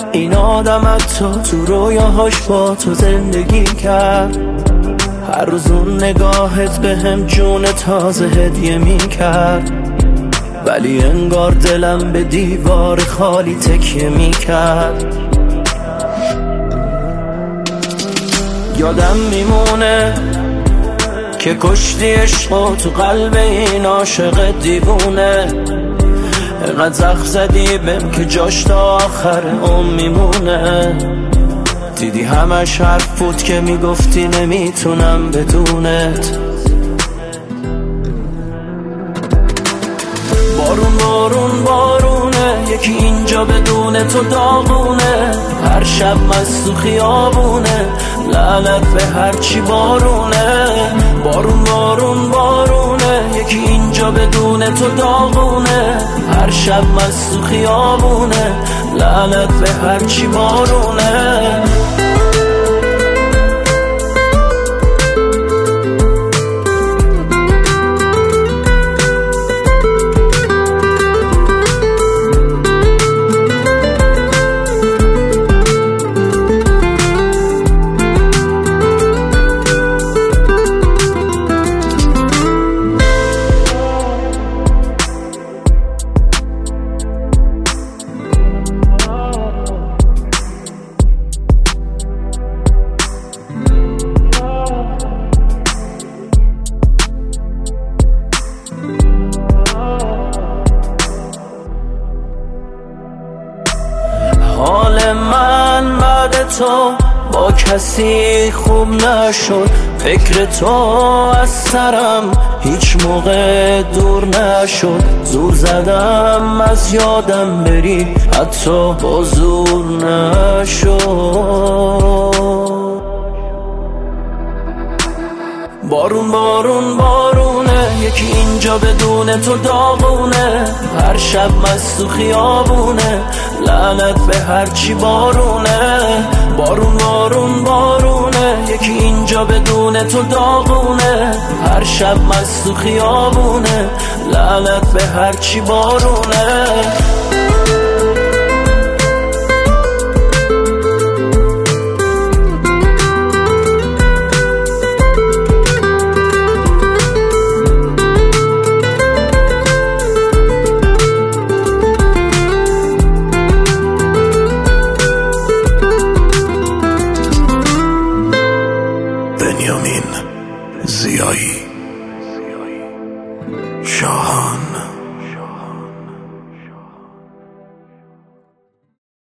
این آدم حتی تو رویاهاش با تو زندگی کرد. هر روز اون نگاهت به هم جون تازه هدیه می کرد، ولی انگار دلم به دیوار خالی تکیه می کرد. یادم میمونه که کشتی عشقو تو قلب این عاشق دیوونه. اینقدر زخم زدی بهم که جاش تا آخر عمر میمونه. دیدی همش حرف بود که میگفتی نمیتونم بدونت. بارون بارون بارونه، یکی اینجا بدون تو داغونه. هر شب مست تو خیابونه، لعنت به هرچی بارونه. بارون بارون بارونه، یکی اینجا بدون تو داغونه. هر شب مست تو خیابونه، لعنت به هرچی بارونه. حال من بعد تو با کسی خوب نشد. فکر تو از سرم هیچ موقع دور نشد. زور زدم از یادم بری، حتی با زور نشد. بارون بارون بارونه، یکی اینجا بدون تو داغونه. هر شب مست تو خیابونه، لعنت به هرچی بارونه. بارون بارون بارونه، یکی اینجا بدون تو داغونه. هر شب مست تو خیابونه، لعنت به هرچی بارونه. بنیامین زیایی شاهان.